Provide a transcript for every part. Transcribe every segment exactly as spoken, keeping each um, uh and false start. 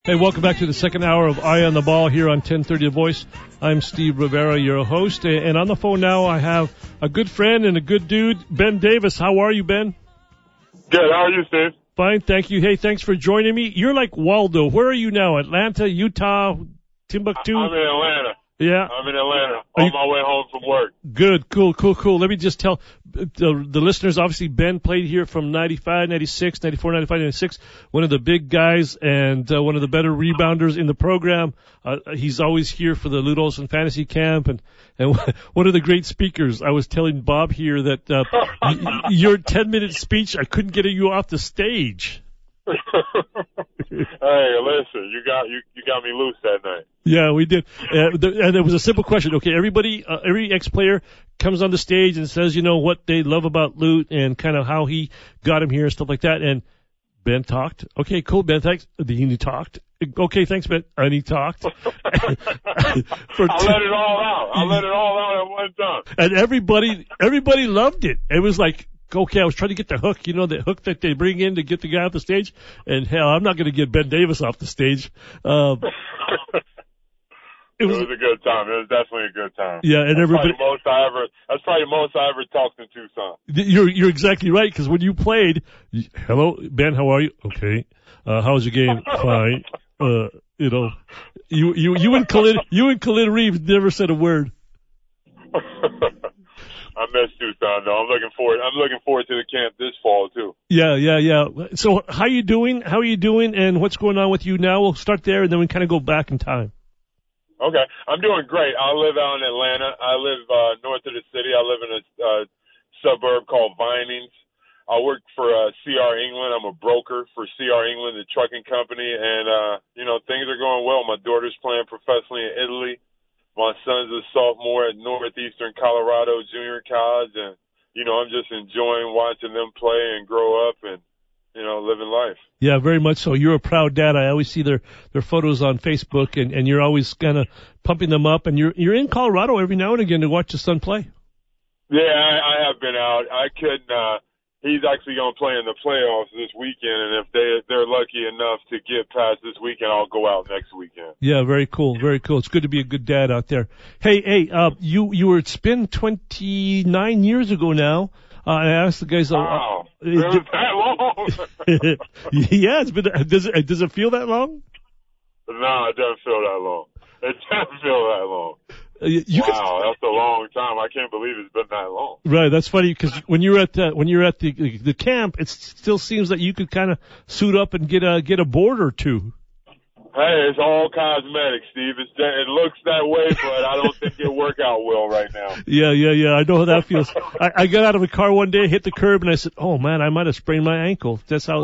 Hey, welcome back to the second hour of Eye on the Ball here on ten thirty The Voice. I'm Steve Rivera, your host, and on the phone now I have a good friend and a good dude, Ben Davis. How are you, Ben? Good. How are you, Steve? Fine, thank you. Hey, thanks for joining me. You're like Waldo. Where are you now? Atlanta, Utah, Timbuktu? I'm in Atlanta. Yeah. I'm in Atlanta. Are On you- my way home from work. Good, cool, cool, cool. Let me just tell the, the listeners, obviously Ben played here from ninety-five, ninety-six, ninety-four, ninety-five, ninety-six, one of the big guys and uh, one of the better rebounders in the program. Uh, he's always here for the Lute Olson Fantasy Camp and, and one of the great speakers. I was telling Bob here that uh, y- your ten-minute speech, I couldn't get you off the stage. Hey, listen, you got you, you got me loose that night. Yeah, we did. Uh, the, and it was a simple question. Okay, everybody, uh, every ex-player comes on the stage and says, you know, what they love about Lute and kind of how he got him here and stuff like that. And Ben talked. Okay, cool, Ben, thanks. And he talked. Okay, thanks, Ben. And he talked. For I two, let it all out. I let it all out at one time. and everybody, everybody loved it. It was like, okay, I was trying to get the hook, you know, the hook that they bring in to get the guy off the stage. And hell, I'm not going to get Ben Davis off the stage. Um, It was, it was a good time. It was definitely a good time. Yeah, and that's everybody. Probably most I ever. That's probably the most I ever talked in Tucson. You're you're exactly right, because when you played, you, hello Ben, how are you? Okay, uh, how was your game? Fine. Uh, you know, you you you and Khalid you and Khalid Reeves never said a word. I miss Tucson though. I'm looking forward. I'm looking forward to the camp this fall too. Yeah, yeah, yeah. So how you doing? How are you doing? And what's going on with you now? We'll start there, and then we kind of go back in time. Okay, I'm doing great. I live out in Atlanta. I live uh, north of the city. I live in a uh, suburb called Vinings. I work for uh, C R England. I'm a broker for C R England, the trucking company, and uh, you know things are going well. My daughter's playing professionally in Italy. My son's a sophomore at Northeastern Colorado Junior College, and you know I'm just enjoying watching them play and grow up and you know living life. Yeah, very much so. You're a proud dad. I always see their, their photos on Facebook, and, and you're always kind of pumping them up. And you're you're in Colorado every now and again to watch your son play. Yeah, I, I have been out. I couldn't. Uh, he's actually going to play in the playoffs this weekend, and if they they're lucky enough to get past this weekend, I'll go out next weekend. Yeah, very cool, very cool. It's good to be a good dad out there. Hey, hey, uh, you you were it's been twenty-nine years ago now. Uh, I asked the guys. Wow, uh, it was that long. Yeah, it's been. Does it does it feel that long? No, it doesn't feel that long. It doesn't feel that long. Uh, you wow, could, that's a long time. I can't believe it's been that long. Right, that's funny because when you're at the, when you're at the the camp, it still seems that you could kind of suit up and get a get a board or two. Hey, it's all cosmetic, Steve. It's, it looks that way, but I don't think it'll work out well right now. Yeah, yeah, yeah. I know how that feels. I, I got out of a car one day, hit the curb, and I said, "Oh man, I might have sprained my ankle." That's how.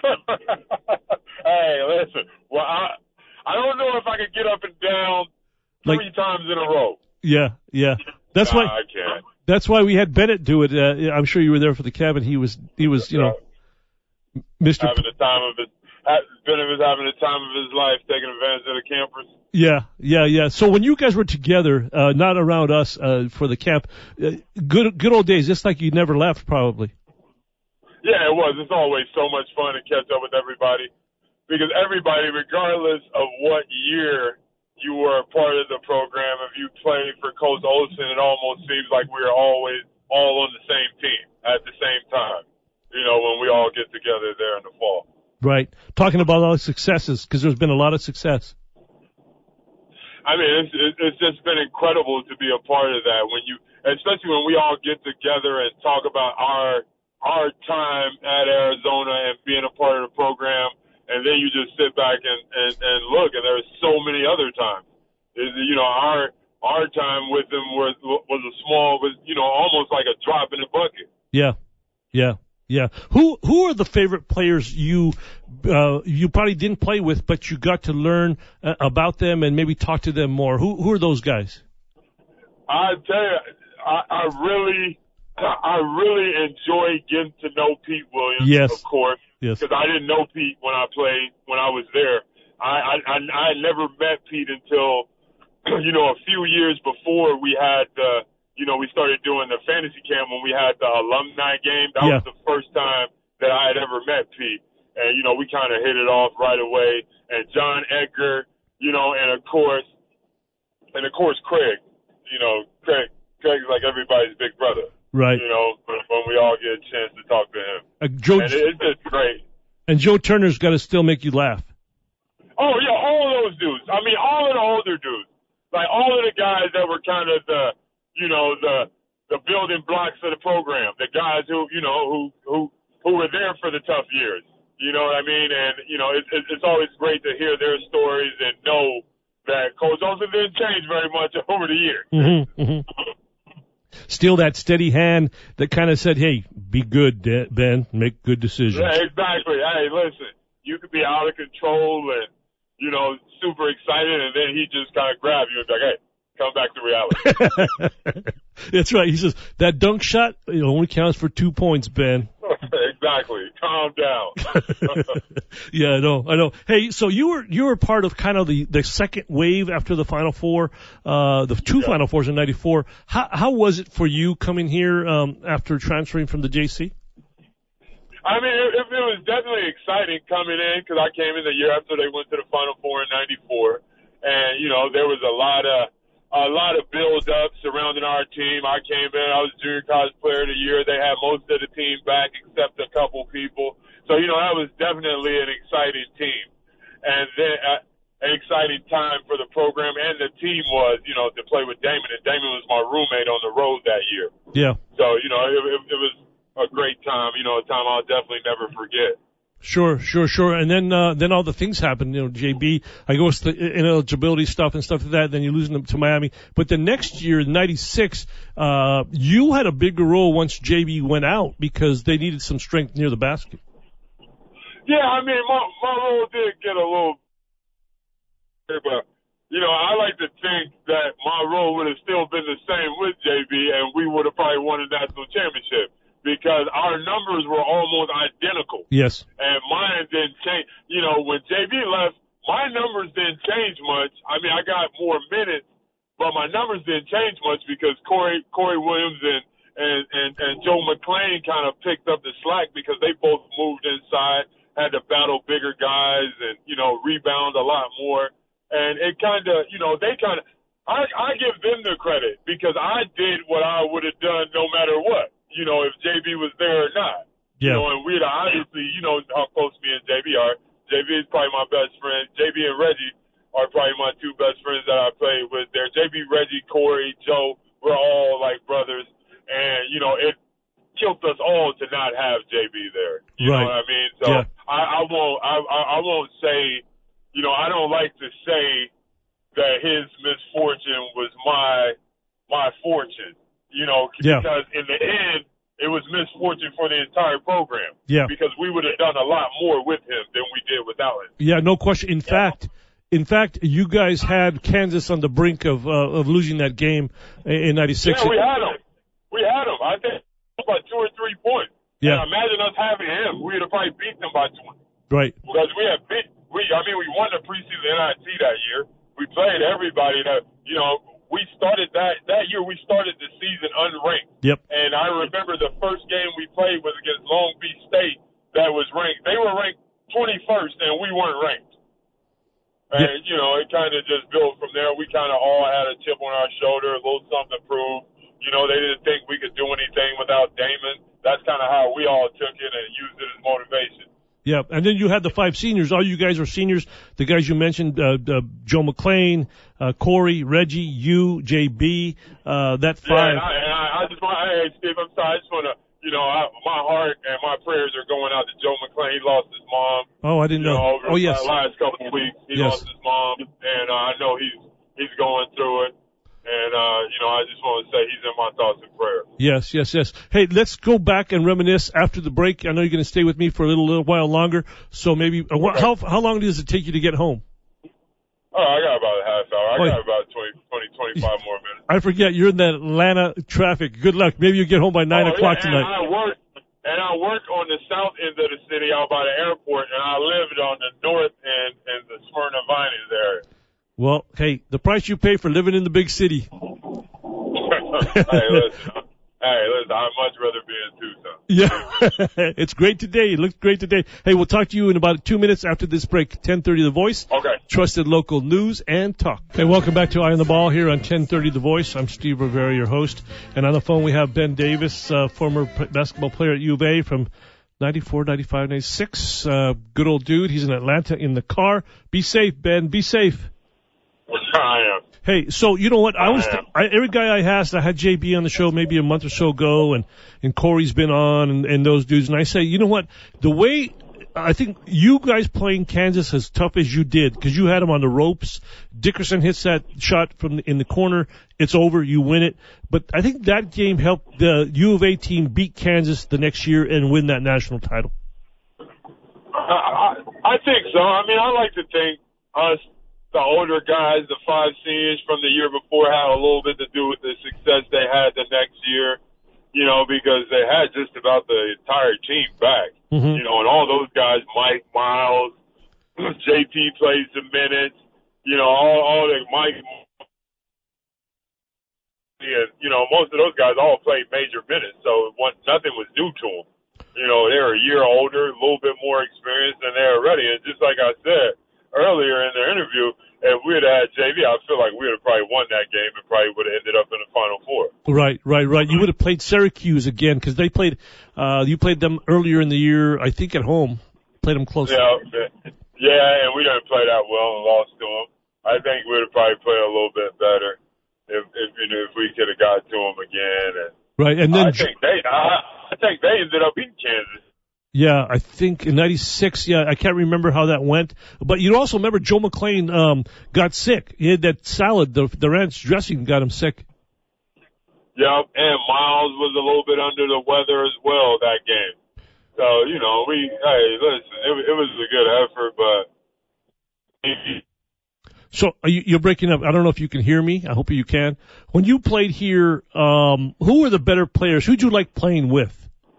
Hey, listen. Well, I I don't know if I could get up and down three Like, times in a row. Yeah, yeah. That's nah, why. I can't. That's why we had Bennett do it. Uh, I'm sure you were there for the cabin. He was, he was, you know, Mister Having the time of his, Bennett was having the time of his life, taking advantage of the campers. Yeah, yeah, yeah. So when you guys were together, uh, not around us, uh, for the camp, uh, good, good old days, just like you never left, probably. Yeah, it was. It's always so much fun to catch up with everybody because everybody, regardless of what year you were a part of the program, if you played for Coach Olson, it almost seems like we were always all on the same team at the same time, you know, when we all get together there in the fall. Right. Talking about all the successes, because there's been a lot of success. I mean, it's, it's just been incredible to be a part of that when you, especially when we all get together and talk about our, our time at Arizona and being a part of the program. And then you just sit back and, and, and look, and there's so many other times. You know, our our time with them was was a small, was you know, almost like a drop in the bucket. Yeah, yeah, yeah. Who who are the favorite players you uh, you probably didn't play with, but you got to learn uh, about them and maybe talk to them more? Who who are those guys? I tell you, I, I really I really enjoy getting to know Pete Williams. Yes, of course. Yes. Because I didn't know Pete when I played, when I was there. I, I, I never met Pete until, you know, a few years before we had, uh, you know, we started doing the fantasy camp when we had the alumni game. That yeah. was the first time that I had ever met Pete. and you know we kind of hit it off right away. And John Edgar, you know, and of course, and of course Craig, you know, Craig, Craig's like everybody's big brother, right? You know, when we all get a chance to talk to him, uh, Joe, and it, it's just great. And Joe Turner's got to still make you laugh. Oh yeah, all of those dudes. I mean, all of the older dudes, like all of the guys that were kind of the, you know, the the building blocks of the program, the guys who, you know, who who who were there for the tough years. You know what I mean? And you know, it, it, it's always great to hear their stories and know that Coach Olson didn't change very much over the years. Mm-hmm, mm-hmm. Still that steady hand that kind of said, hey, be good, Ben, make good decisions. Yeah, exactly. Hey, listen, you could be out of control and, you know, super excited, and then he just kind of grab you and be like, hey, come back to reality. That's right. He says, that dunk shot, it only counts for two points, Ben. Exactly. Calm down. Yeah, I know. I know. Hey, so you were you were part of kind of the, the second wave after the Final Four, uh, the two yeah. Final Fours in ninety-four. How how was it for you coming here um, after transferring from the J C? I mean, it, it was definitely exciting coming in because I came in the year after they went to the Final Four in ninety-four, and you know there was a lot of a lot of build-up surrounding our team. I came in, I was Junior College Player of the Year. They had most of the team back except a couple people. So, you know, that was definitely an exciting team. And then uh, an exciting time for the program and the team was, you know, to play with Damon. And Damon was my roommate on the road that year. Yeah. So, you know, it, it, it was a great time, you know, a time I'll definitely never forget. Sure, sure, sure. And then, uh, then all the things happen, you know, J B, I go with the ineligibility stuff and stuff like that, then you're losing them to Miami. But the next year, ninety-six, uh, you had a bigger role once J B went out because they needed some strength near the basket. Yeah, I mean, my, my role did get a little, but, you know, I like to think that my role would have still been the same with J B and we would have probably won a national championship. Because our numbers were almost identical. Yes. And mine didn't change. You know, when J B left, my numbers didn't change much. I mean, I got more minutes, but my numbers didn't change much because Corey Corey Williams and, and, and, and Joe McClain kind of picked up the slack because they both moved inside, had to battle bigger guys and, you know, rebound a lot more. And it kind of, you know, they kind of, I, I give them the credit because I did what I would have done no matter what. You know, if J B was there or not. Yeah. You know, and we'd obviously, you know how close me and J B are. J B is probably my best friend. J B and Reggie are probably my two best friends that I played with there. J B, Reggie, Corey, Joe, we're all like brothers. And, you know, it killed us all to not have J B there. You right. know what I mean? So yeah. I, I won't I, I won't say, you know, I don't like to say that his misfortune was my my fortune. You know, yeah. because in the end, it was misfortune for the entire program. Yeah. Because we would have done a lot more with him than we did without him. Yeah, no question. In yeah. fact, in fact, you guys had Kansas on the brink of uh, of losing that game in ninety-six. Yeah, we had him. We had him. I think by two or three points. Yeah. And imagine us having him. We would have probably beat them by twenty. Right. Because we had beat. We. I mean, we won the preseason N I T that year. We played everybody that you know. We started that, that year, we started the season unranked. Yep. And I remember the first game we played was against Long Beach State that was ranked. They were ranked twenty-first and we weren't ranked. And, yep. you know, it kind of just built from there. We kind of all had a chip on our shoulder, a little something to prove. You know, they didn't think we could do anything without Damon. That's kind of how we all took it and used it as motivation. Yeah, and then you had the five seniors. All you guys are seniors. The guys you mentioned, uh, uh, Joe McClain, uh, Corey, Reggie, you, J B, uh, that five. Yeah, and I, and I, I just want, hey, Steve, I'm sorry. I just want to, you know, I, my heart and my prayers are going out to Joe McClain. He lost his mom. Oh, I didn't you know. know. Over Oh, yes. the last couple of weeks, he yes. lost his mom, and uh, I know he's he's going through it. And, uh, you know, I just want to say he's in my thoughts and prayers. Yes, yes, yes. Hey, let's go back and reminisce after the break. I know you're going to stay with me for a little, little while longer. So maybe, uh, okay. how how long does it take you to get home? Oh, I got about a half hour. I oh, got about twenty, twenty, twenty-five more minutes. I forget. You're in that Atlanta traffic. Good luck. Maybe you get home by nine oh, o'clock yeah, tonight. And I work, and I work on the south end of the city out by the airport, and I lived on the north end in the Smyrna Vinings area. Well, hey, the price you pay for living in the big city. hey, listen, hey, listen, I'd much rather be in Tucson. Yeah, it's great today. It looks great today. Hey, we'll talk to you in about two minutes after this break. ten thirty The Voice. Okay. Trusted local news and talk. Hey, welcome back to Eye on the Ball here on ten thirty The Voice. I'm Steve Rivera, your host. And on the phone we have Ben Davis, uh, former p- basketball player at U of A from ninety-four, ninety-five, ninety-six. Uh, good old dude. He's in Atlanta in the car. Be safe, Ben. Be safe. I am. Hey, so you know what? I was I, every guy I asked. I had J B on the show maybe a month or so ago, and and Corey's been on, and, and those dudes. And I say, you know what? The way I think you guys playing Kansas as tough as you did, because you had them on the ropes. Dickerson hits that shot from the, in the corner. It's over. You win it. But I think that game helped the U of A team beat Kansas the next year and win that national title. I, I, I think so. I mean, I like to think us. The older guys, the five seniors from the year before, had a little bit to do with the success they had the next year, you know, because they had just about the entire team back. Mm-hmm. You know, and all those guys, Mike, Miles, J T played some minutes, you know, all, all the Mike, and, you know, most of those guys all played major minutes, so one, nothing was new to them. You know, they were a year older, a little bit more experienced, and they were ready. And just like I said earlier in the interview, if we had had J V, I feel like we would have probably won that game and probably would have ended up in the Final Four. Right, right, right. You would have played Syracuse again because they played. Uh, you played them earlier in the year, I think, at home. Played them close. Yeah, yeah, and we didn't play that well and lost to them. I think we would have probably played a little bit better if, if you know, if we could have got to them again. And right, and then I think they, I, I think they ended up beating Kansas. Yeah, I think in ninety-six, yeah, I can't remember how that went. But you also remember Joe McClain um, got sick. He had that salad, the, the ranch dressing got him sick. Yep, and Miles was a little bit under the weather as well that game. So, you know, we, hey, listen, it, it was a good effort, but... So are you, you're breaking up. I don't know if you can hear me. I hope you can. When you played here, um, who were the better players? Who'd you like playing with?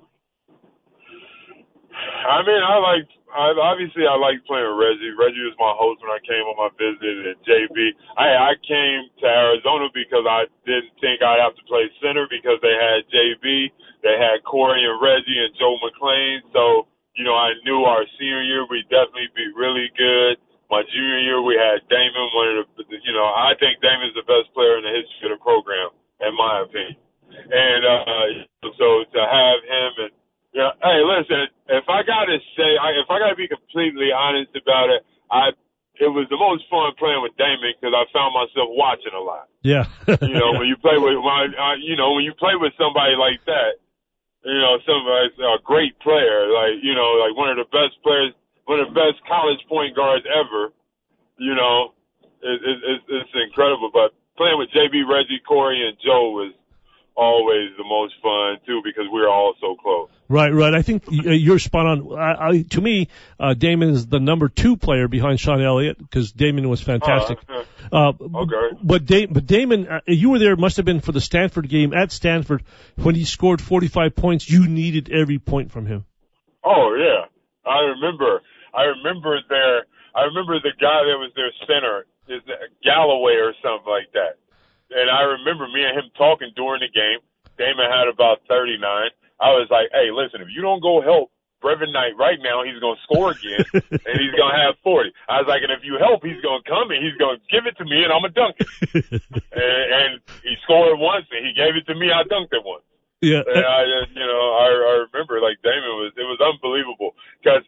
I mean, I like, I, obviously I like playing with Reggie. Reggie was my host when I came on my visit at J B. I, I came to Arizona because I didn't think I'd have to play center because they had J B, they had Corey and Reggie and Joe McClain. So, you know, I knew our senior year we'd definitely be really good. My junior year we had Damon, one of the, you know, I think Damon's the best player in the history of the program, in my opinion. And, uh, so to have him and, yeah, hey, listen, if I gotta say, I, if I gotta be completely honest about it, I, it was the most fun playing with Damon because I found myself watching a lot. Yeah. You know, when you play with, my, uh, you know, when you play with somebody like that, you know, somebody's a great player, like, you know, like one of the best players, one of the best college point guards ever, you know, it, it, it's, it's incredible. But playing with J B, Reggie, Corey, and Joe was always the most fun too because we were all so close. Right, right. I think you're spot on. I, I, to me, uh, Damon is the number two player behind Sean Elliott because Damon was fantastic. Uh, uh, okay. But, da- but Damon, uh, you were there. Must have been for the Stanford game at Stanford when he scored forty-five points. You needed every point from him. Oh yeah, I remember. I remember there. I remember the guy that was their center is Galloway or something like that. And I remember me and him talking during the game. Damon had about thirty-nine. I was like, hey, listen, if you don't go help Brevin Knight right now, he's going to score again, and he's going to have forty. I was like, and if you help, he's going to come and he's going to give it to me, and I'm going to dunk it. and, and he scored once, and he gave it to me. I dunked it once. Yeah. And I just, you know, I, I remember, like, Damon was, it was unbelievable. Because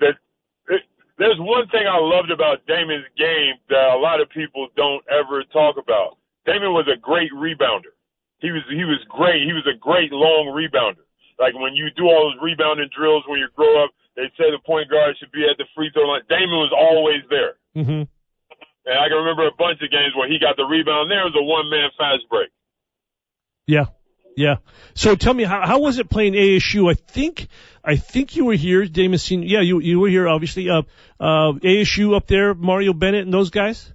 there's one thing I loved about Damon's game that a lot of people don't ever talk about. Damon was a great rebounder. He was, he was great. He was a great long rebounder. Like when you do all those rebounding drills when you grow up, they say the point guard should be at the free throw line. Damon was always there. Mm-hmm. And I can remember a bunch of games where he got the rebound. There was a one-man fast break. Yeah, yeah. So tell me, how, how was it playing A S U? I think I think you were here, Damon Senior. Yeah, you you were here, obviously. Uh, uh, A S U up there, Mario Bennett and those guys.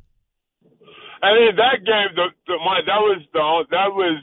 I mean, that game, the, the, my, that was the that was.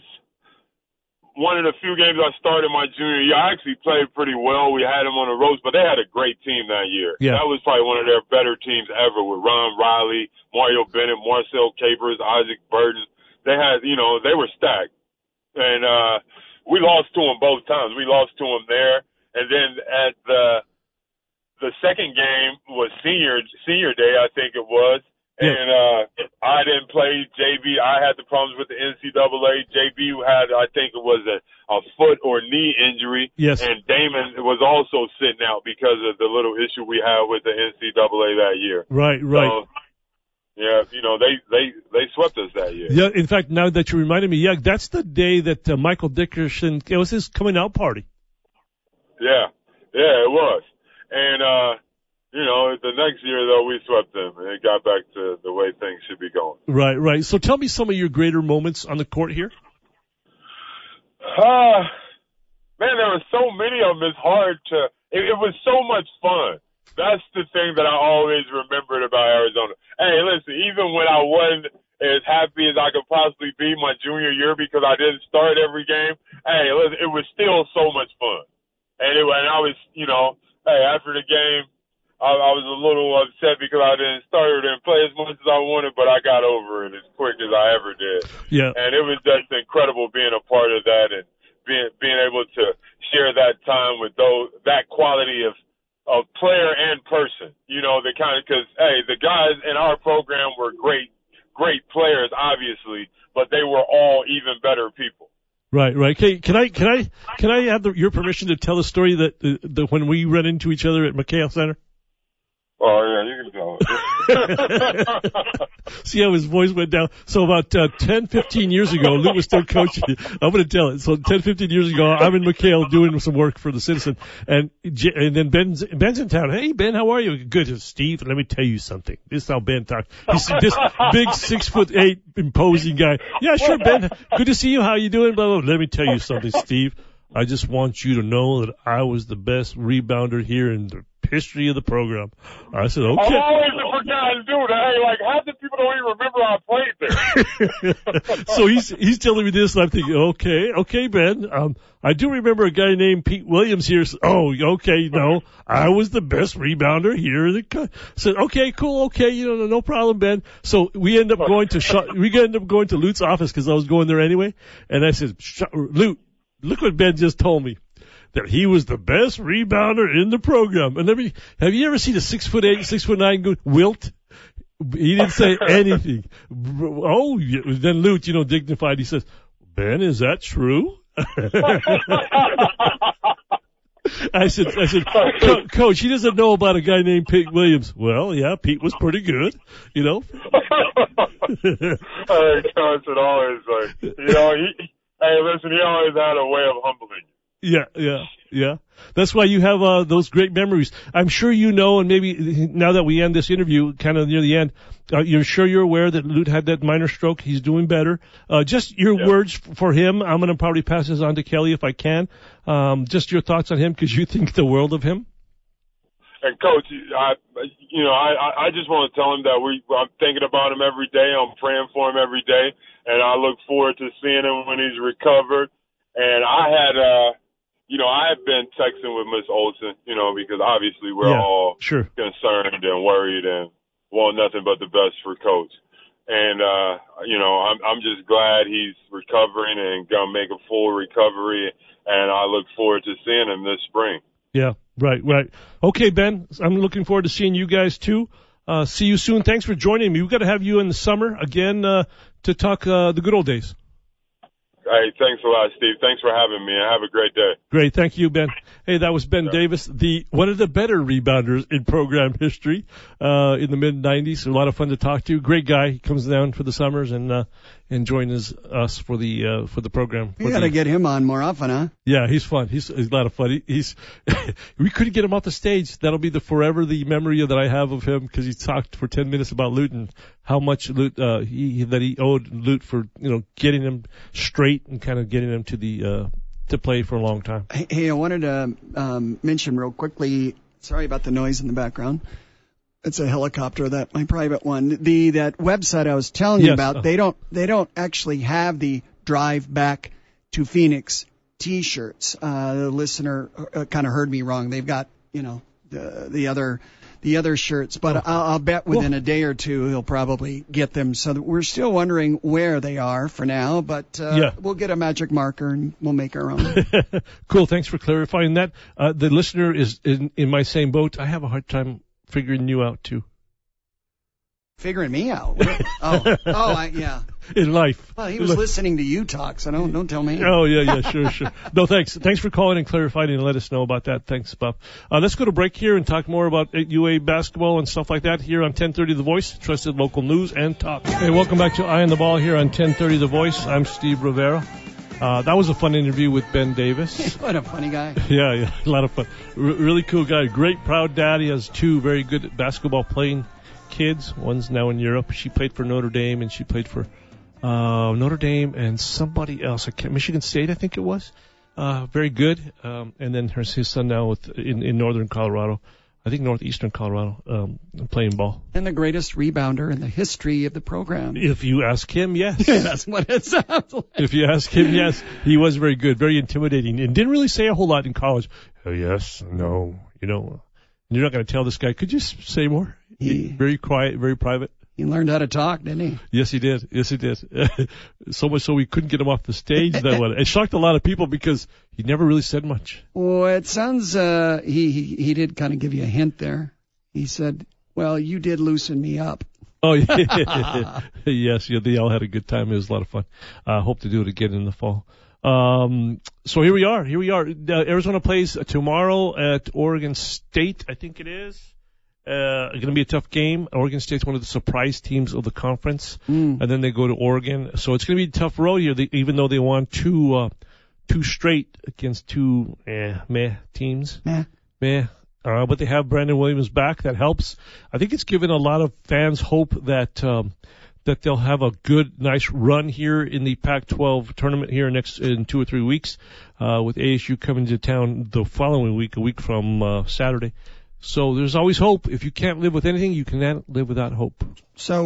one of the few games I started my junior year. I actually played pretty well. We had them on the ropes, but they had a great team that year. Yeah. That was probably one of their better teams ever with Ron Riley, Mario Bennett, Marcel Capers, Isaac Burton. They had, you know, they were stacked. And, uh, we lost to them both times. We lost to them there, and then at the the second game was senior senior day, I think it was. And uh, I didn't play. J B, I had the problems with the N C double A. J B had, I think it was a, a foot or knee injury. Yes. And Damon was also sitting out because of the little issue we had with the N C double A that year. Right, right. So, yeah, you know, they, they, they swept us that year. Yeah, in fact, now that you reminded me, yeah, that's the day that uh, Michael Dickerson, it was his coming out party. Yeah, yeah, it was. And, uh, you know, the next year, though, we swept them, and it got back to the way things should be going. Right, right. So tell me some of your greater moments on the court here. Uh, man, there were so many of them, it's hard to – it was so much fun. That's the thing that I always remembered about Arizona. Hey, listen, even when I wasn't as happy as I could possibly be my junior year because I didn't start every game, hey, listen, it was still so much fun. And, it, and I was, you know, hey, after the game, I, I was a little upset because I didn't start or didn't play as much as I wanted, but I got over it as quick as I ever did. Yeah. And it was just incredible being a part of that and being being able to share that time with those that quality of of player and person. You know, the kind of because hey, the guys in our program were great, great players, obviously, but they were all even better people. Right, right. Okay, can I can I can I have the, your permission to tell a story that uh, the when we ran into each other at McHale Center? Oh, yeah, you can tell it. See how his voice went down? So about uh, ten, fifteen years ago, Lou was still coaching. I'm going to tell it. So ten, fifteen years ago, I'm in McHale doing some work for the Citizen. And and then Ben's, Ben's in town. Hey, Ben, how are you? Good. Steve, let me tell you something. This is how Ben talks. He's this big six foot eight imposing guy. Yeah, sure, Ben. Good to see you. How you doing? Blah, blah, blah. Let me tell you something, Steve. I just want you to know that I was the best rebounder here in the history of the program. I said, okay. I'm always the forgotten dude. Hey, like, half the people don't even remember I played there. So he's he's telling me this, and I'm thinking, okay, okay, Ben. Um, I do remember a guy named Pete Williams here. So, oh, okay, no, I was the best rebounder here. In the co-. I said, okay, cool, okay, you know, no problem, Ben. So we end up going to sh- we end up going to Lute's office because I was going there anyway, and I said, Lute, look what Ben just told me. That he was the best rebounder in the program. And let me, have you ever seen a six foot eight, six foot nine go, Wilt? He didn't say anything. Oh, then Lute, you know, dignified, he says, Ben, is that true? I said, I said, Co- Coach, he doesn't know about a guy named Pete Williams. Well, yeah, Pete was pretty good, you know. Hey, Coach, it always like, you know, he, hey, listen, he always had a way of humbling you. Yeah, yeah, yeah. That's why you have uh, those great memories. I'm sure you know, and maybe now that we end this interview, kind of near the end, uh, you're sure you're aware that Lute had that minor stroke. He's doing better. Uh, just your yeah. words for him. I'm going to probably pass this on to Kelly if I can. Um, just your thoughts on him because you think the world of him. And Coach, I, you know, I, I just want to tell him that we, I'm thinking about him every day. I'm praying for him every day, and I look forward to seeing him when he's recovered. And I had, uh, you know, I have been texting with Miss Olsen, you know, because obviously we're yeah, all sure. concerned and worried and want nothing but the best for Coach. And, uh, you know, I'm, I'm just glad he's recovering and going to make a full recovery. And I look forward to seeing him this spring. Yeah, right, right. Okay, Ben, I'm looking forward to seeing you guys too. Uh, see you soon. Thanks for joining me. We've got to have you in the summer again, uh, to talk, uh, the good old days. Hey, thanks a lot, Steve. Thanks for having me. Have a great day. Great. Thank you, Ben. Hey, that was Ben yeah. Davis, the one of the better rebounders in program history uh in the mid nineties. A lot of fun to talk to. Great guy. He comes down for the summers and uh and joins us for the uh for the program. We got to get him on more often, huh? Yeah, he's fun. He's, he's a lot of fun. He, he's we couldn't get him off the stage. That'll be the forever the memory that I have of him because he talked for ten minutes about Lute and how much Lute uh he that he owed Lute for, you know, getting him straight and kind of getting him to the uh to play for a long time. Hey, I wanted to um, mention real quickly. Sorry about the noise in the background. It's a helicopter, that my private one. The that website I was telling yes. you about. They don't they don't actually have the Drive Back to Phoenix T-shirts. Uh, the listener uh, kind of heard me wrong. They've got you know the the other the other shirts, but Oh. I'll, I'll bet within Well- a day or two he'll probably get them. So that we're still wondering where they are for now, but uh, Yeah. we'll get a magic marker and we'll make our own. Cool. Thanks for clarifying that. Uh, the listener is in, in my same boat. I have a hard time figuring you out too Figuring me out. Oh, oh, I, yeah. in life. Well, he was Look- listening to you talk, so don't don't tell me. Oh, yeah, yeah, sure, sure. No, thanks. Thanks for calling and clarifying and let us know about that. Thanks, Bob. Uh, let's go to break here and talk more about U A basketball and stuff like that here on ten thirty The Voice, trusted local news and talk. Hey, welcome back to Eye on the Ball here on ten thirty The Voice. I'm Steve Rivera. Uh, that was a fun interview with Ben Davis. What a funny guy. Yeah, yeah, a lot of fun. R- really cool guy. Great, proud dad. He has two very good basketball playing kids. One's now in Europe. She played for Notre Dame, and she played for uh, Notre Dame and somebody else. I can't, Michigan State, I think it was. Uh, very good. Um, and then her, his son now with in, in northern Colorado. I think northeastern Colorado, um, playing ball. And the greatest rebounder in the history of the program. If you ask him, yes. That's what it sounds like. If you ask him, yes. He was very good, very intimidating, and didn't really say a whole lot in college. Oh, yes, no, you know. You're not going to tell this guy, could you s- say more? He- Very quiet, very private. He learned how to talk, didn't he? Yes, he did. Yes, he did. So much so we couldn't get him off the stage that one. It shocked a lot of people because he never really said much. Well, it sounds, uh, he, he, he did kind of give you a hint there. He said, well, you did loosen me up. Oh, yeah. Yes, yeah, they all had a good time. It was a lot of fun. I uh, hope to do it again in the fall. Um, so here we are. Here we are. Uh, Arizona plays tomorrow at Oregon State, I think it is. Uh, going to be a tough game. Oregon State's one of the surprise teams of the conference, Mm. and then they go to Oregon. So it's going to be a tough road here. They, even though they won two, uh, two straight against two eh, meh teams, Nah. meh. Uh, but they have Brandon Williams back. That helps. I think it's given a lot of fans hope that um, that they'll have a good, nice run here in the Pac twelve tournament here next in two or three weeks, uh, with A S U coming to town the following week, a week from uh, Saturday. So there's always hope. If you can't live with anything, you can live without hope. So,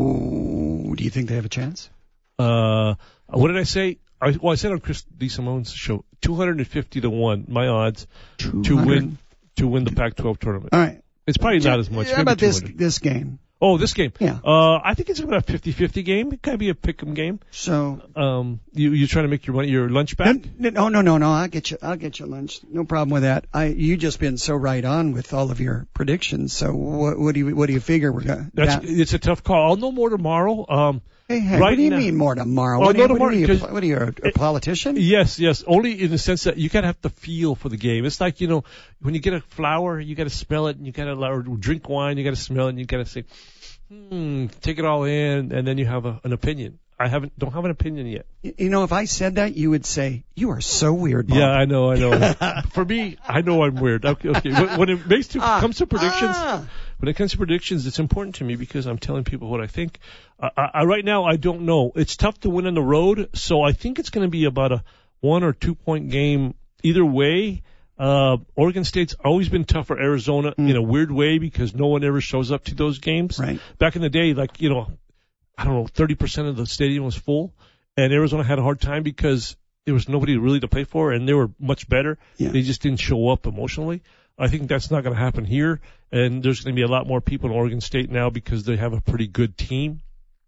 do you think they have a chance? Uh, what did I say? I, well, I said on Chris DeSimone's show, two hundred fifty to one, my odds to two hundred win to win the Pac twelve tournament. All right. It's probably not as much. How maybe about this two hundred. this game? Oh, this game. Yeah. Uh, I think it's about a fifty-fifty game. It could be a pick'em game. So, Um, you you trying to make your money, your lunch back? no, no, no, no. I'll get you. I'll get you lunch. No problem with that. I you just been so right on with all of your predictions. So, what, what do you what do you figure we're gonna? That's that- it's a tough call. I'll know more tomorrow. Um, hey, hey, right what do you now- mean more tomorrow? Oh, what, no do you, what, tomorrow, are you, 'cause- what are you, a, a politician? yes, yes. Only in the sense that you gotta have to feel for the game. It's like, you know, when you get a flower, you gotta smell it, and you gotta or drink wine, you gotta smell it, and you gotta say, hmm, take it all in, and then you have a, an opinion. I haven't don't have an opinion yet. You know, if I said that, you would say you are so weird, Bob. Yeah, I know, I know. For me, I know I'm weird. Okay, okay. When, when it makes to, Ah, comes to predictions, ah. when it comes to predictions, it's important to me because I'm telling people what I think. I, I, I right now, I don't know. It's tough to win on the road, so I think it's going to be about a one or two point game either way. Uh, Oregon State's always been tough for Arizona Mm. in a weird way because no one ever shows up to those games. Right. Back in the day, like, you know, I don't know, thirty percent of the stadium was full, and Arizona had a hard time because there was nobody really to play for, and they were much better. Yeah. They just didn't show up emotionally. I think that's not going to happen here, and there's going to be a lot more people in Oregon State now because they have a pretty good team.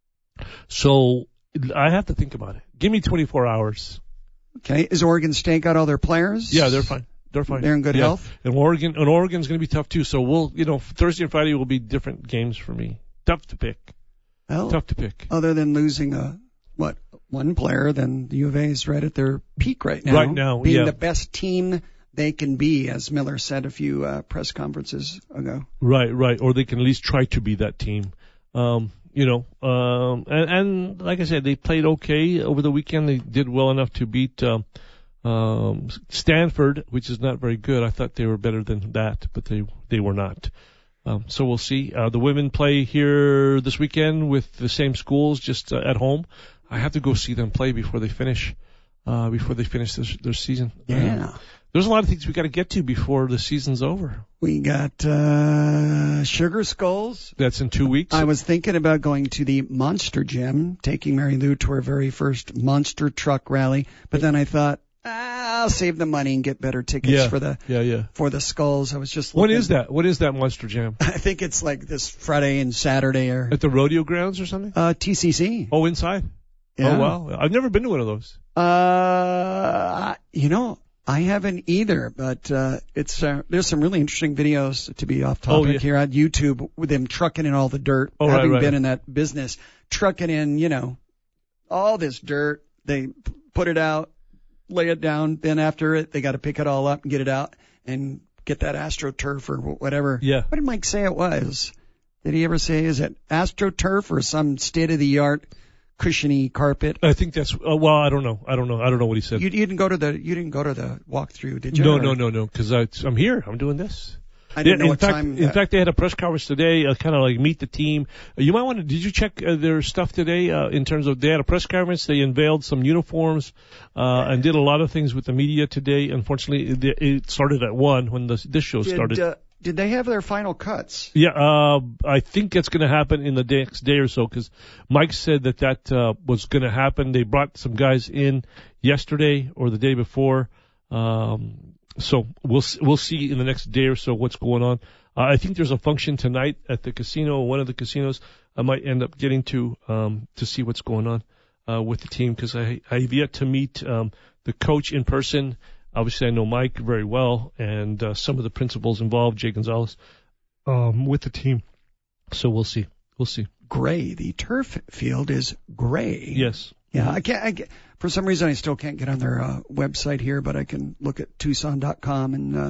So I have to think about it. Give me twenty-four hours. Okay. Is Oregon State got all their players? Yeah, they're fine. They're fine. They're in good Yeah. health? And Oregon, and Oregon's going to be tough too. So we'll, you know, Thursday and Friday will be different games for me. Tough to pick. Well, Tough to pick. other than losing a what one player, then the U of A is right at their peak right now. Right now, being yeah. the best team they can be, as Miller said a few uh, press conferences ago. Right, right. Or they can at least try to be that team. Um, you know, um, and, and like I said, they played okay over the weekend. They did well enough to beat um, um, Stanford, which is not very good. I thought they were better than that, but they they were not. Um, so we'll see. Uh, the women play here this weekend with the same schools, just uh, at home. I have to go see them play before they finish. Uh, before they finish this, their season. Yeah. Uh, there's a lot of things we got to get to before the season's over. We got uh, Sugar Skulls. That's in two weeks. I was thinking about going to the Monster Gym, taking Mary Lou to her very first monster truck rally, but then I thought, ah, I'll save the money and get better tickets Yeah. for the Yeah, yeah. for the Skulls. I was just When looking. is that? What is that Monster Jam? I think it's like this Friday and Saturday or At the rodeo grounds or something? uh, T C C. Oh, inside? Yeah. Oh, wow. I've never been to one of those. Uh, you know, I haven't either, but uh, it's uh, there's some really interesting videos to be off topic Oh, yeah. here on YouTube with them trucking in all the dirt. Oh, right, Having right. been in that business, trucking in, you know, all this dirt. They p- put it out, lay it down. Then after it, they got to pick it all up and get it out and get that AstroTurf or wh- whatever. Yeah. What did Mike say it was? Did he ever say, is it AstroTurf or some state-of-the-art cushiony carpet? I think that's, uh, well, I don't know. I don't know. I don't know what he said. You, you didn't go to the you didn't go to the walkthrough, did you? No, Or- no, no, no, because I'm here. I'm doing this. I didn't Yeah, know in what fact, time. in that- fact, they had a press conference today, uh, kind of like meet the team. Uh, you might want to. Did you check uh, their stuff today? Uh, in terms of they had a press conference, they unveiled some uniforms, uh, and did a lot of things with the media today. Unfortunately, it, it started at one when the, this show did, started. uh, did they have their final cuts? Yeah, uh, I think it's going to happen in the next day or so because Mike said that that uh, was going to happen. They brought some guys in yesterday or the day before, um, so we'll we'll see in the next day or so what's going on. Uh, I think there's a function tonight at the casino, one of the casinos. I might end up getting to um, to see what's going on uh, with the team because I I've yet to meet um, the coach in person. Obviously, I know Mike very well, and uh, some of the principals involved, Jay Gonzalez, um, with the team. So we'll see. We'll see. Gray. The turf field is gray. Yes. Yeah, I can't. I get, for some reason, I still can't get on their uh, website here, but I can look at Tucson dot com and uh,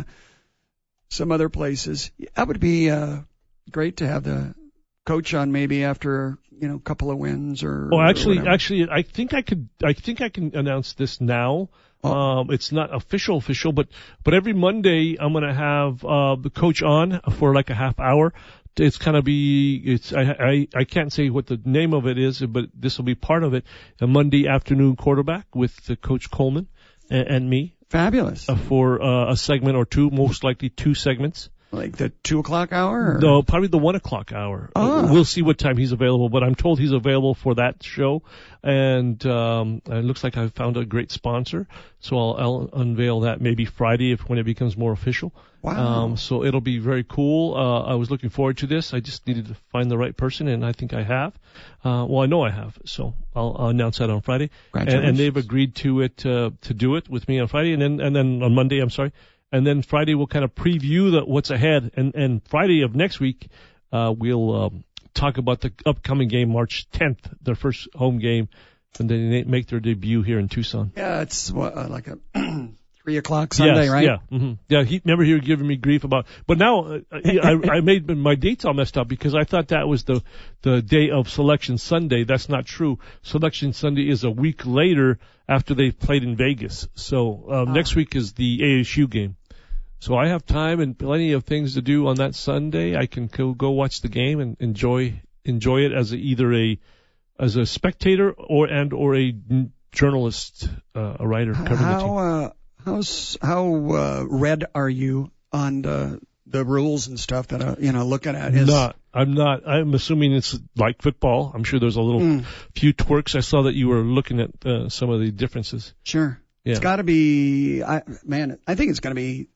some other places. That would be uh, great to have the coach on maybe after you know a couple of wins or. Well, actually, or whatever. actually, I think I could. I think I can announce this now. Oh. Um, it's not official, official, but but every Monday I'm gonna have uh, the coach on for like a half hour. It's kind of be. It's I, I I can't say what the name of it is, but this will be part of it. A Monday afternoon quarterback with uh, Coach Coleman and, and me Fabulous. uh, for uh, a segment or two, most likely two segments. Like the two o'clock hour. Or? No, probably the one o'clock hour. Ah. We'll see what time he's available, but I'm told he's available for that show. And um, it looks like I've found a great sponsor, so I'll, I'll unveil that maybe Friday if when it becomes more official. Wow. Um, so it'll be very cool. Uh, I was looking forward to this. I just needed to find the right person, and I think I have. Uh, well, I know I have, so I'll, I'll announce that on Friday. And, and they've agreed to it uh, to do it with me on Friday, and then and then on Monday, I'm sorry. And then Friday we'll kind of preview the, what's ahead. And, and Friday of next week, uh, we'll um, talk about the upcoming game, March tenth, their first home game, and then they make their debut here in Tucson. Yeah, it's what, uh, like a three o'clock Sunday, yes, right? Yeah, mm-hmm. yeah. He remember he was giving me grief about, but now uh, I, I made my dates all messed up because I thought that was the the day of Selection Sunday. That's not true. Selection Sunday is a week later after they played in Vegas. So uh, Oh. next week is the A S U game. So I have time and plenty of things to do on that Sunday. I can go, go watch the game and enjoy enjoy it as a, either a as a spectator or and or a journalist, uh, a writer covering the team. How uh, how's how uh, read are you on the the rules and stuff that uh, you know looking at? Is, Not. I'm not. I'm assuming it's like football. I'm sure there's a little Mm. few twerks. I saw that you were looking at uh, some of the differences. Sure. Yeah. It's got to be. I, man, I think it's going to be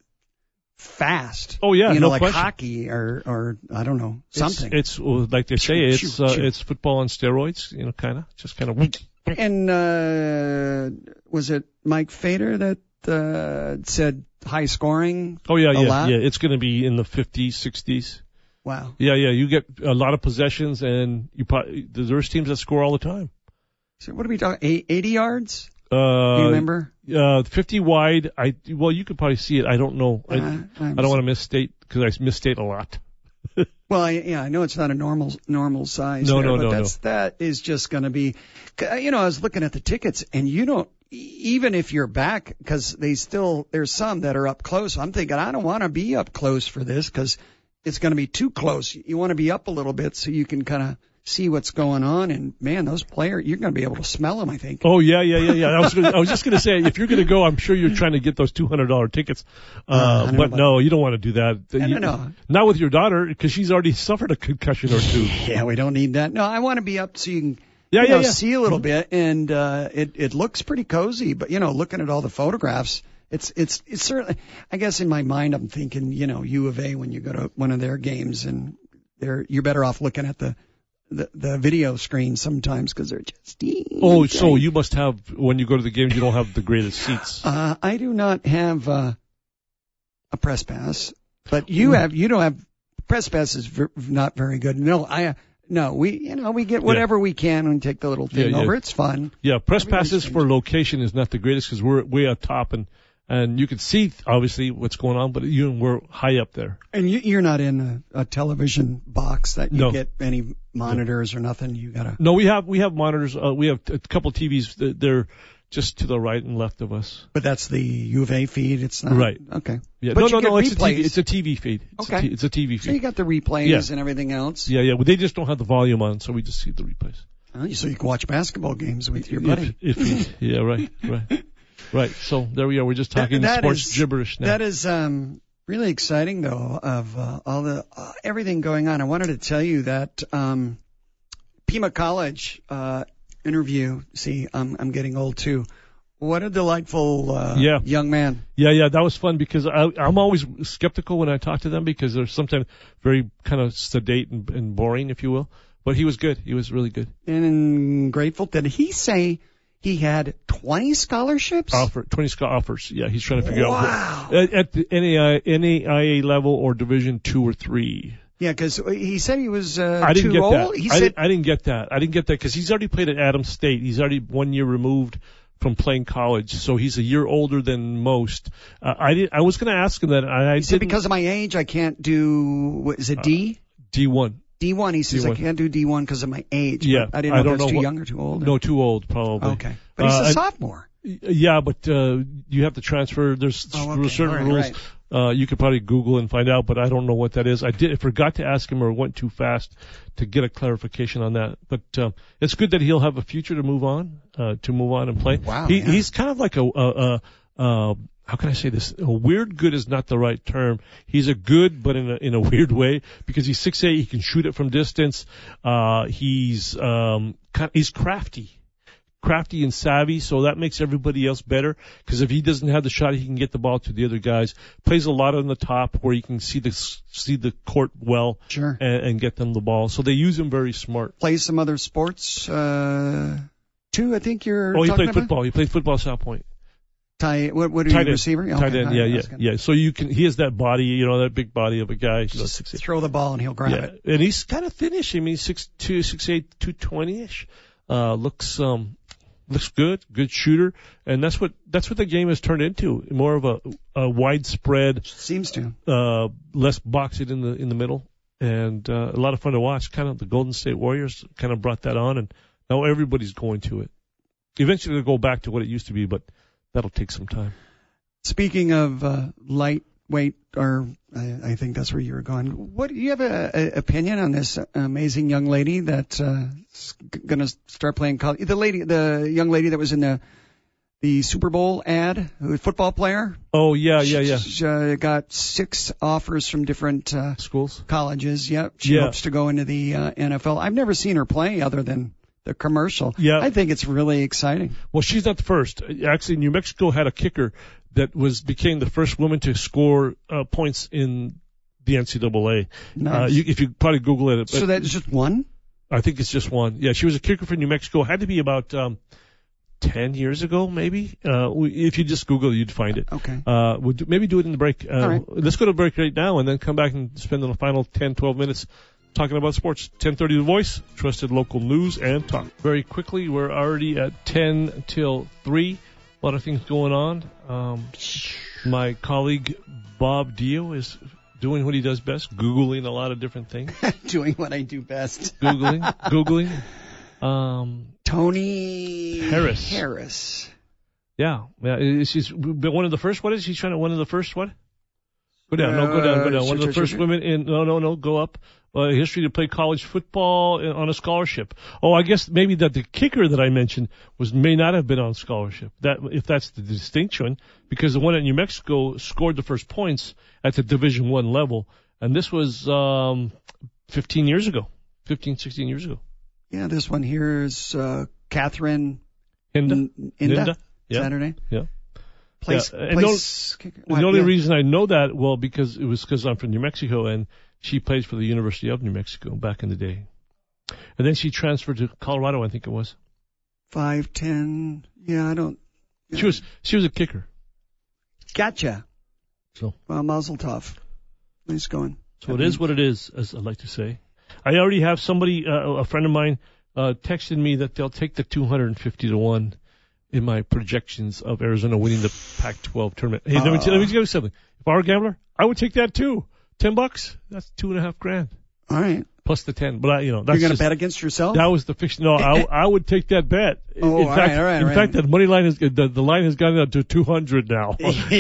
fast. Oh yeah, you know, no like question. hockey or or I don't know something. It's, it's well, like they say, Choo, it's choo, uh, choo. it's football on steroids. You know, kind of just kind of. And uh, was it Mike Fader that uh, said high scoring? Oh yeah, a yeah, lot? yeah. It's going to be in the fifties, sixties. Wow. Yeah, yeah. You get a lot of possessions, and you probably, there's teams that score all the time. So what are we talking? eighty yards? Uh, Do you remember? Uh, fifty wide. I well, you could probably see it. I don't know. I, Uh, I don't want to misstate because I misstate a lot. Well, I, yeah, I know it's not a normal normal size. No, there, no, but no, that's, that is just going to be, you know, I was looking at the tickets, and you don't, even if you're back, because they still, there's some that are up close. I'm thinking, I don't want to be up close for this because it's going to be too close. You want to be up a little bit so you can kind of see what's going on. And man, those players, you're going to be able to smell them, I think. Oh yeah, yeah, yeah, yeah. I was gonna, I was just gonna say, if you're gonna go, I'm sure you're trying to get those two hundred dollar tickets. Uh, Uh, I know but about- no, you don't want to do that. I You- don't know. Not with your daughter because she's already suffered a concussion or two. Yeah, we don't need that. No, I want to be up so you can Yeah, you yeah, know, yeah. see a little bit, and uh, it it looks pretty cozy. But you know, looking at all the photographs, It's it's it's certainly. I guess in my mind, I'm thinking, you know, U of A when you go to one of their games, and they're you're better off looking at the the, the video screen sometimes because they're just. Oh, so you must have when you go to the games, you don't have the greatest seats. Uh, I do not have uh, a press pass, but you have. You don't have press pass is ver- not very good. No, I. No, we, you know, we get whatever yeah. we can and take the little thing yeah, yeah. over. It's fun. Yeah, press passes for location is not the greatest because we're way up top and, and you can see obviously what's going on, but you we're high up there. And you, you're not in a, a television box that you no. get any monitors no. or nothing. You gotta. No, we have we have monitors. Uh, we have a couple T Vs. They're just to the right and left of us. But that's the U of A feed. It's not right. Okay. Yeah. But no, you no, get no. It's a, T V, replays. it's a T V feed. It's okay. A t- it's a T V feed. So you got the replays yeah. and everything else. Yeah, yeah. Well, they just don't have the volume on, so we just see the replays. Oh, so you can watch basketball games with your buddy. If, if you, yeah, right, right, right. So there we are. We're just talking that, that sports is, gibberish now. That is um, really exciting, though, of uh, all the uh, everything going on. I wanted to tell you that um, Pima College uh, interview. See, I'm I'm getting old too. What a delightful uh, yeah. young man. Yeah, yeah, that was fun because I, I'm always skeptical when I talk to them because they're sometimes very kind of sedate and, and boring, if you will. But he was good. He was really good. And grateful. Did he say he had twenty scholarships? Offer, twenty sc- offers. Yeah, he's trying to figure wow. out at, at the N A I A level or Division two or three. Yeah, because he said he was uh, I didn't too get old. That. He I, said didn't, I didn't get that. I didn't get that because he's already played at Adams State. He's already one year removed from playing college, so he's a year older than most. Uh, I did. I was going to ask him that. I, I he said because of my age, I can't do. What is it? D. Uh, D one. D one. He says D one. I can't do D one because of my age. Yeah, but I didn't know I don't if that's know too what, young or too old. Or? No, too old probably. Okay, but he's uh, a sophomore. I, yeah, but uh, you have to transfer. There's oh, okay. certain right, rules. Right. Uh, you could probably Google and find out, but I don't know what that is. I did. I forgot to ask him or went too fast to get a clarification on that. But uh, it's good that he'll have a future to move on, uh, to move on and play. Wow. He, yeah. He's kind of like a, a, a, a, how can I say this? A weird good is not the right term. He's a good, but in a, in a weird way because he's six eight. He can shoot it from distance. Uh, he's, um, kind of, he's crafty. crafty and savvy, so that makes everybody else better. Because if he doesn't have the shot, he can get the ball to the other guys. Plays a lot on the top where he can see the see the court well, sure, and, and get them the ball. So they use him very smart. Plays some other sports uh, too. I think you're. Oh, he talking played about? football. He played football at South Point. Tight. What? What are tight you receiver? Okay, tight end. right, Yeah, yeah, yeah. So you can. He has that body, you know, that big body of a guy. Just throw the ball and he'll grab yeah. it. And he's kind of thinnish. I mean, six two, six eight, two twenty ish. Uh, looks um. Looks good, good shooter, and that's what that's what the game has turned into. More of a, a widespread, seems to, uh, less boxing in the in the middle, and uh, a lot of fun to watch. Kind of the Golden State Warriors kind of brought that on, and now everybody's going to it. Eventually, they'll go back to what it used to be, but that'll take some time. Speaking of uh, lightweight, or I, I think that's where you were going. What do you have a, a opinion on this amazing young lady that's uh, going to start playing college? The lady, the young lady that was in the the Super Bowl ad, who football player. Oh yeah, yeah, yeah. She uh, got six offers from different uh, schools, colleges. Yep. She yeah. hopes to go into the uh, N F L. I've never seen her play other than the commercial. Yeah. I think it's really exciting. Well, she's not the first. Actually, New Mexico had a kicker that was became the first woman to score uh, points in the N C double A. Nice. Uh, you, if you probably Google it. So that's just one? I think it's just one. Yeah, she was a kicker for New Mexico. Had to be about um, ten years ago, maybe. Uh, if you just Google it, you'd find it. Okay. Uh, we'll do, maybe do it in the break. Uh, All right. Let's go to break right now and then come back and spend the final ten, twelve minutes talking about sports. ten thirty The Voice, trusted local news and talk. Very quickly, we're already at ten till three. A lot of things going on. Um, my colleague Bob Dio is doing what he does best, Googling a lot of different things. Doing what I do best. Googling, Googling. Um, Tony Harris. Harris. Yeah, yeah. She's one of the first. What is she trying to? One of the first what? Go down. No, go down. Go down. Uh, One of the sure, first sure. women in. No, no, no. Go up. Uh, history to play college football on a scholarship. Oh, I guess maybe that the kicker that I mentioned was may not have been on scholarship. That if that's the distinction, because the one at New Mexico scored the first points at the Division One level, and this was um, fifteen years ago, fifteen, sixteen years ago. Yeah, this one here is uh, Catherine Hinda. N- Inda. Linda. Yeah. Saturday. Yeah. Place, yeah. And place the, kicker. the What? only Yeah. reason I know that, well, because it was because I'm from New Mexico, and she plays for the University of New Mexico back in the day. And then she transferred to Colorado, I think it was. Five, ten. Yeah, I don't. Yeah. She was she was a kicker. Gotcha. So. Well, Mazel tov. Nice going. So it is what it is, as I like to say. I already have somebody, uh, a friend of mine, uh, texted me that they'll take the two hundred fifty to one in my projections of Arizona winning the Pac twelve tournament. Hey, uh, let me tell, let me tell you something. If I were a gambler, I would take that too. Ten bucks, that's two and a half grand. All right. Plus the ten, but I, you know, that's you're going to bet against yourself. That was the fiction. No, I, I would take that bet. Oh, in all fact, right, all right, in all fact, right. that money line is the the line has gone up to two hundred now.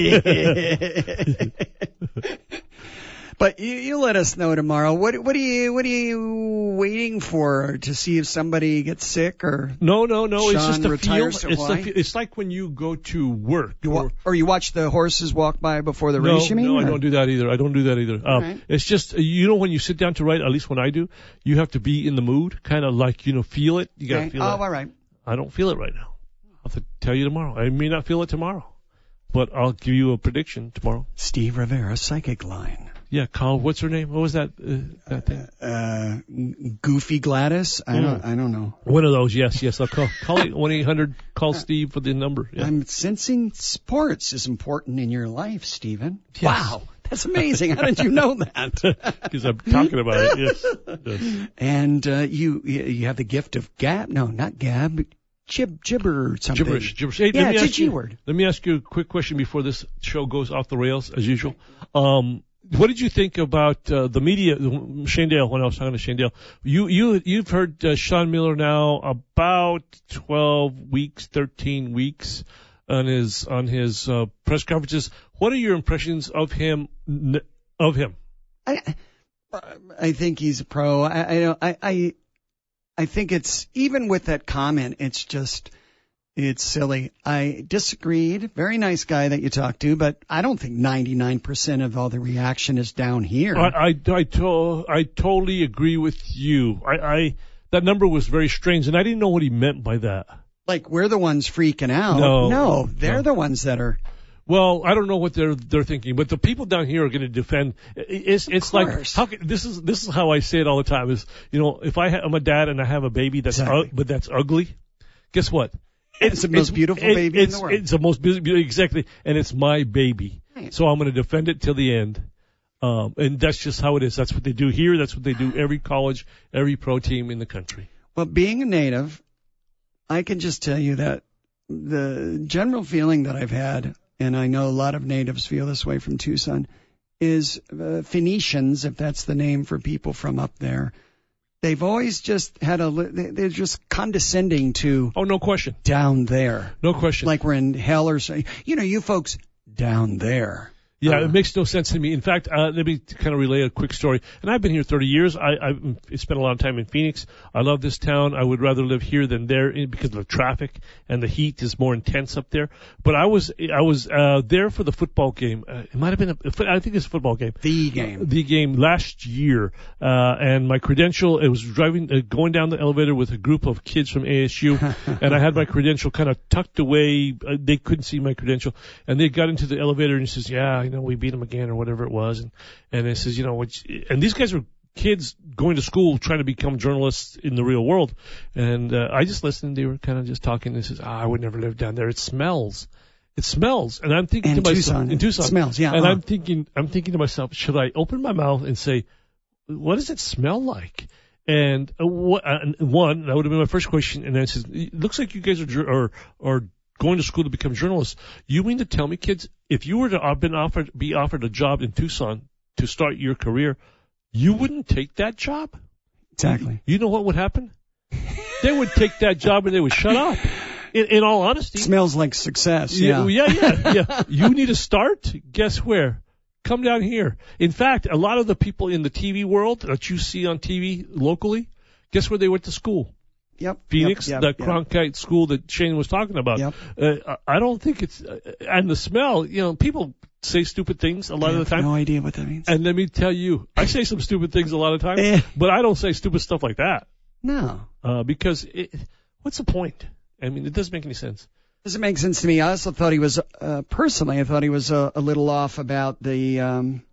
But you, you let us know tomorrow. What what are you what are you waiting for to see if somebody gets sick or no no no? Sean It's just a feel. retires to It's the Hawaii? feel. It's like when you go to work. you wa- or, or you watch the horses walk by before the no, race? You mean? no, I or- don't do that either. I don't do that either. Um, right. It's just you know when you sit down to write. At least when I do, you have to be in the mood, kind of like you know feel it. You gotta Okay. feel Oh, it. all right. I don't feel it right now. I'll have to tell you tomorrow. I may not feel it tomorrow, but I'll give you a prediction tomorrow. Steve Rivera, Psychic Line. Yeah, call. What's her name? What was that? Uh, that thing? Uh, Goofy Gladys. I don't. Mm. I don't know. One of those. Yes, yes. I'll call. Call it one eight hundred. Call Steve for the number. Yeah. I'm sensing sports is important in your life, Stephen. Yes. Wow, that's amazing. How did you know that? Because I'm talking about it. Yes. yes. And uh, you you have the gift of gab. No, not gab. Jib gibber or something. Gibberish. Gibberish. Hey, Yeah, let me it's a ask G you, word. Let me ask you a quick question before this show goes off the rails, as usual. Um, what did you think about uh, the media? Shane Dale, when I was talking to Shane Dale, you you you've heard uh, Sean Miller now about twelve weeks, thirteen weeks on his on his uh, press conferences. What are your impressions of him? Of him? I I think he's a pro. I I don't- I I, I think it's even with that comment, it's just. It's silly. I disagreed. Very nice guy that you talked to, but I don't think ninety-nine percent of all the reaction is down here. I I I, to, I totally agree with you. I, I that number was very strange, and I didn't know what he meant by that. Like we're the ones freaking out. No, no they're no. the ones that are. Well, I don't know what they're they're thinking, but the people down here are going to defend. It's it's like course. how can, this is this is how I say it all the time. Is you know if I ha- I'm a dad and I have a baby that's Exactly. u- but that's ugly, guess what? It's the most beautiful it- baby in it's, the world. It's the most beautiful, exactly, and it's my baby. Right. So I'm going to defend it till the end. Um, and that's just how it is. That's what they do here. That's what they do every college, every pro team in the country. Well, being a native, I can just tell you that the general feeling that I've had, and I know a lot of natives feel this way from Tucson, is uh, Phoenicians, if that's the name for people from up there. They've always just had a, li- they're just condescending to Oh, no question. down there. No question. Like we're in hell or something. You know, you folks down there. Yeah, Uh, it makes no sense to me. In fact, uh, let me kind of relay a quick story. And I've been here thirty years. I, I've spent a lot of time in Phoenix. I love this town. I would rather live here than there in, because of the traffic and the heat is more intense up there. But I was I was uh, there for the football game. Uh, it might have been a, I think it's a football game. The game. The game last year, uh, and my credential. It was driving, uh, going down the elevator with a group of kids from A S U, and I had my credential kind of tucked away. Uh, they couldn't see my credential, and they got into the elevator and he says, "Yeah, you know, we beat them again," or whatever it was, and and it says, you know, which, and these guys were kids going to school trying to become journalists in the real world, and uh, I just listened. They were kind of just talking. And he says, "Ah, I would never live down there. It smells." It smells, and I'm thinking In to myself, Tucson, in Tucson, it smells, yeah. and uh-huh. I'm thinking, I'm thinking to myself, should I open my mouth and say, what does it smell like? And uh, what, uh, one, that would have been my first question, and then it says, it looks like you guys are jur- are are going to school to become journalists. You mean to tell me, kids, if you were to have been offered, be offered a job in Tucson to start your career, you wouldn't take that job? Exactly. You know what would happen? They would take that job and they would shut up. In, in all honesty. Smells like success. Yeah. Yeah, yeah, yeah, yeah. You need to start? Guess where? Come down here. In fact, a lot of the people in the T V world that you see on T V locally, guess where they went to school? Yep. Phoenix, yep, the yep, yep. Cronkite school that Shane was talking about. Yep. Uh, I don't think it's, uh, and the smell, you know, people say stupid things a lot I of have the time. no idea what that means. And let me tell you, I say some stupid things a lot of times, Eh. but I don't say stupid stuff like that. No. Uh, because it, what's the point? I mean, it doesn't make any sense. Doesn't make sense to me. I also thought he was, uh, personally, I thought he was a, a little off about the, um,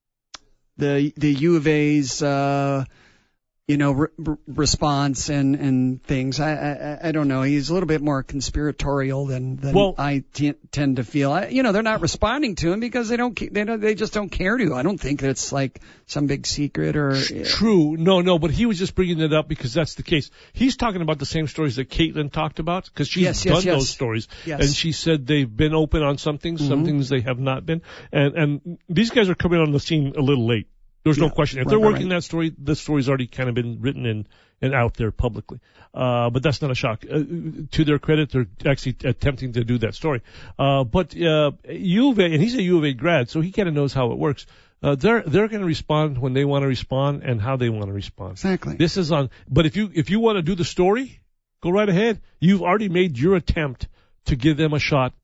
the, the U of A's, uh, you know, re- re- response and, and things. I, I, I don't know. He's a little bit more conspiratorial than, than well, I t- tend to feel. I, you know, they're not responding to him because they don't, they don't, they just don't care to. I don't think it's like some big secret or. True. No, no, but he was just bringing it up because that's the case. He's talking about the same stories that Caitlin talked about because she's yes, done yes, yes. those stories. Yes. And she said they've been open on some things, mm-hmm. some things they have not been. And, and these guys are coming on the scene a little late. There's yeah, no question. If right, they're right, working right. that story, the story's already kind of been written and, and out there publicly. Uh, but that's not a shock. Uh, to their credit, they're actually attempting to do that story. Uh, but, uh, U of A, and he's a U of A grad, so he kind of knows how it works. Uh, they're, they're going to respond when they want to respond and how they want to respond. Exactly. This is on, but if you, if you want to do the story, go right ahead. You've already made your attempt to give them a shot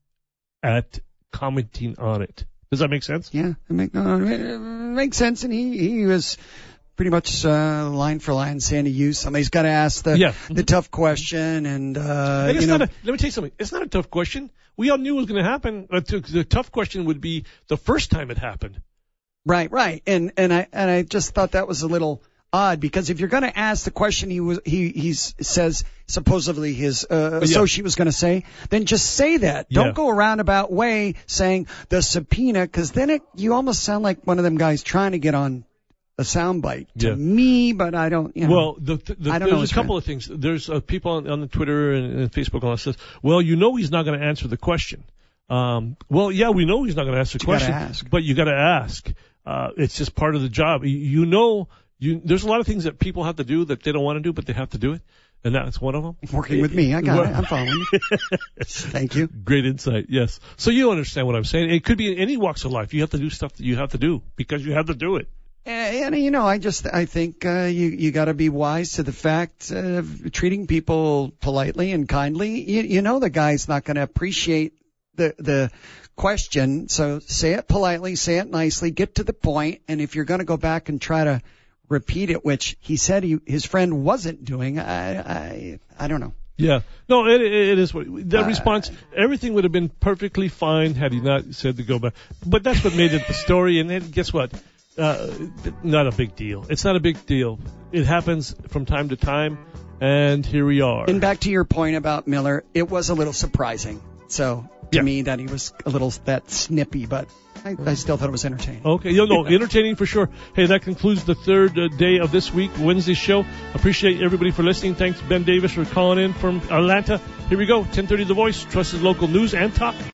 at commenting on it. Does that make sense? Yeah, it, make, no, it makes sense. And he, he was pretty much uh, line for line saying to you, somebody's got to ask the yeah. the tough question. And, uh, and it's you know. Not a, let me tell you something. It's not a tough question. We all knew it was going to happen. Uh, the tough question would be the first time it happened. Right, right. And and I and I just thought that was a little odd because if you're going to ask the question he was he he says supposedly his uh, associate yeah. was going to say, then just say that. Yeah. Don't go a roundabout way saying the subpoena because then it you almost sound like one of them guys trying to get on a soundbite to yeah. me, but I don't. You know, well, the, the, the, I don't there's know a couple right. of things. There's uh, people on, on the Twitter and, and Facebook and all that says, well, you know he's not going to answer the question. Um, well, yeah, we know he's not going to answer the you question, ask. but you got to ask. Uh, it's just part of the job. You, you know. You, there's a lot of things that people have to do that they don't want to do, but they have to do it, and that's one of them. Working with me, I got it. I'm following you. Thank you. Great insight, yes. So you understand what I'm saying. It could be in any walks of life. You have to do stuff that you have to do because you have to do it. And, and you know, I just I think uh, you you got to be wise to the fact of treating people politely and kindly. You, you know, the guy's not going to appreciate the the question, so say it politely, say it nicely, get to the point, and if you're going to go back and try to repeat it, which he said he, his friend wasn't doing, I, I, I don't know. Yeah. No, it, it is what, the uh, response, everything would have been perfectly fine had he not said to go back. But that's what made it the story, and then guess what? Uh, not a big deal. It's not a big deal. It happens from time to time, and here we are. And back to your point about Miller, it was a little surprising. So, to yeah. me, that he was a little that snippy, but I, I still thought it was entertaining. Okay, you know, entertaining for sure. Hey, that concludes the third uh, day of this week, Wednesday show. Appreciate everybody for listening. Thanks, Ben Davis, for calling in from Atlanta. Here we go, ten thirty The Voice, trusted local news and talk.